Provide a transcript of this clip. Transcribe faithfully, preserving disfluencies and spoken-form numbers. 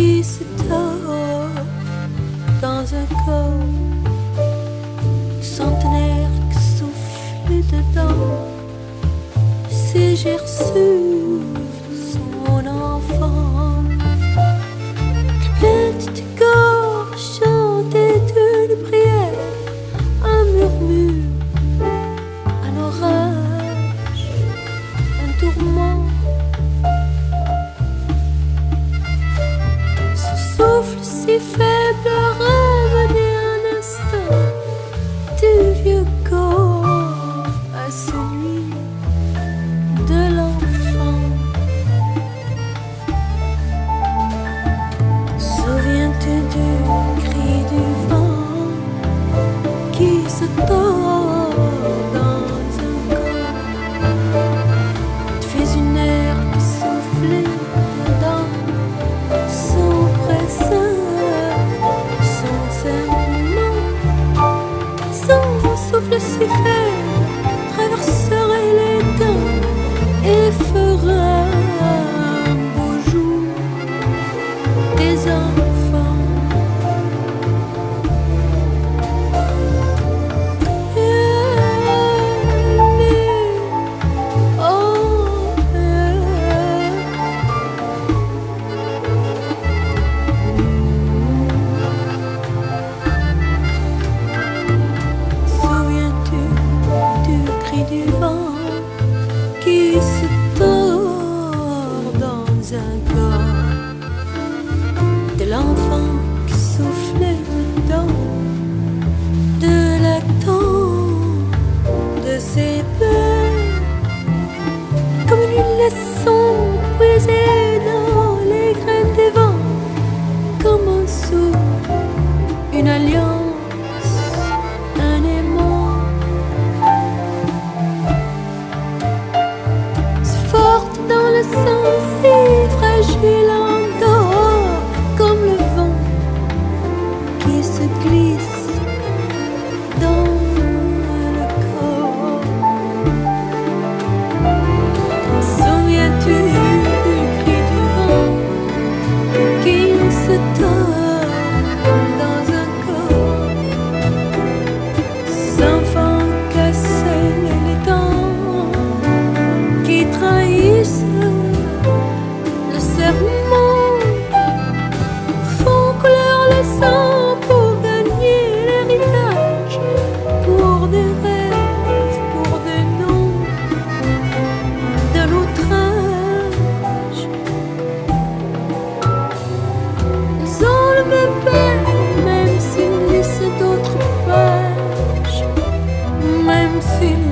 qui se tord dans un corps centenaire qui souffle dedans. Si j'ai reçu son enfant, petite gorge chantait une prière, un murmure, un orage, un tourment. Ce souffle si faible revenait un instant du vieux corps à celui de l'enfant. Souviens-tu du cri du vent qui se tord dans un corps? Tu fais une air qui soufflait dedans, son pression, son serment, son souffle si faible traverserait les temps et fera un beau jour des enfants. Souviens-tu du cri du vent qui se tord dans un corps, de l'enfant qui soufflait dedans, de l'attente de ses peurs, comme une leçon puisée dans les graines des vents, comme un souffle, une alliance, un aimant. Si forte dans le sang, si fragile encore, comme le vent qui se glisse dans le corps. Souviens-tu du cri du vent qui se tord dans un corps? Ces enfants cassés les temps qui trahissent le serment, font couleur le sang pour gagner l'héritage, pour des rêves, pour des noms d'un autre âge. Ils ont le même père, même s'ils lisent d'autres pages, même s'ils